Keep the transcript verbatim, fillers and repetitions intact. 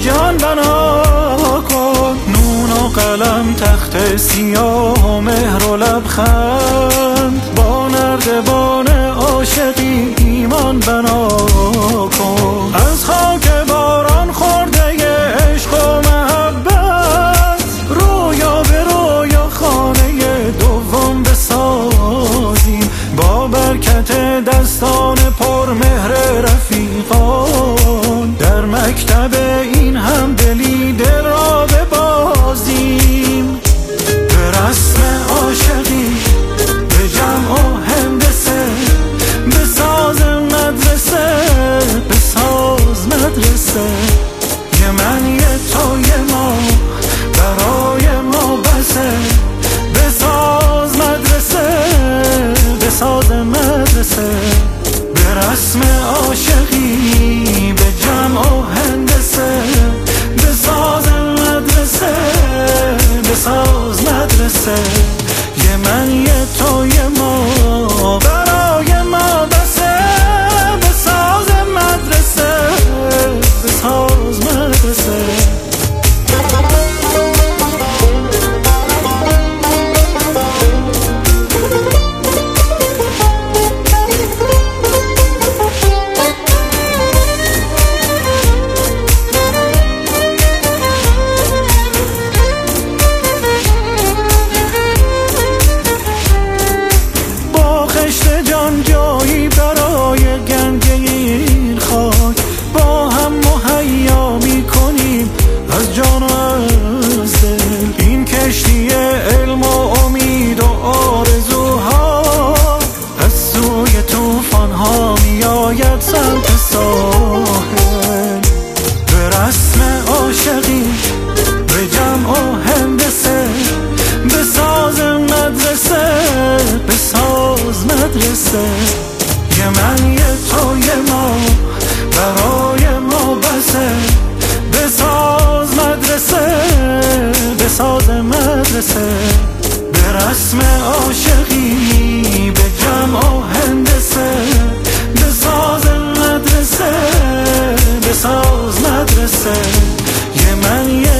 جان بنا کن. نون و قلم تخت سیاه و مهر و لبخند، با نردبان عاشقی ایمان بنا کن. از خاک باران خورده عشق و محبت، رویا به رویا خانه دوم بسازیم، با برکت دستان پر مهر رفیقان، در مکتب این هم دلی دل را ببازیم. به رسم عاشقی به جمع و هندسه، به ساز مدرسه به ساز مدرسه، یه من یه تو یه ما برای ما بسه. به ساز مدرسه به ساز مدرسه، به رسم عاشقی به جمع و هندسه، به ساز مدرسه به ساز مدرسه، یه من یه تو یه ما برای ما بسه. به ساز مدرسه به ساز مدرسه. جایی برای گنج این خاک، با هم مهیا می کنیم از جان و از دل، این کشتی علم و امید و آرزوها، از سوی توفان ها می آید سمت ساحل. به رسم عاشقی به جمع و هندسه، به ساز مدرسه به ساز مدرسه، یه من یه تو یه ما برای ما بسه. به ساز مدرسه به ساز مدرسه، به رسم عاشقی به جمع و هندسه، به ساز مدرسه به ساز مدرسه، یه من یه